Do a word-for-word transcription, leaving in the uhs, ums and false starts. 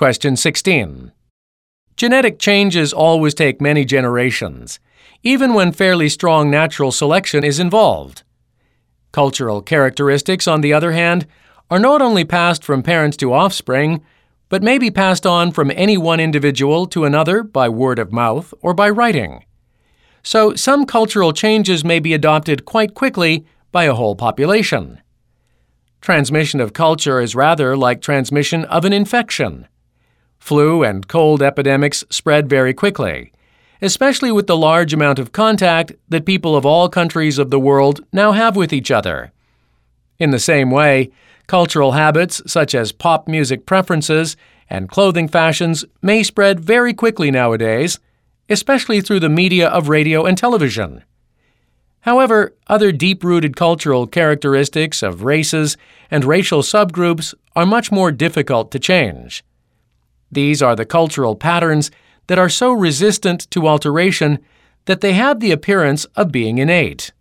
Question sixteen. Genetic changes always take many generations, even when fairly strong natural selection is involved. Cultural characteristics, on the other hand, are not only passed from parents to offspring, but may be passed on from any one individual to another by word of mouth or by writing. So some cultural changes may be adopted quite quickly by a whole population. Transmission of culture is rather like transmission of an infection. Flu and cold epidemics spread very quickly, especially with the large amount of contact that people of all countries of the world now have with each other. In the same way, cultural habits such as pop music preferences and clothing fashions may spread very quickly nowadays, especially through the media of radio and television. However, other deep-rooted cultural characteristics of races and racial subgroups are much more difficult to change. These are the cultural patterns that are so resistant to alteration that they have the appearance of being innate.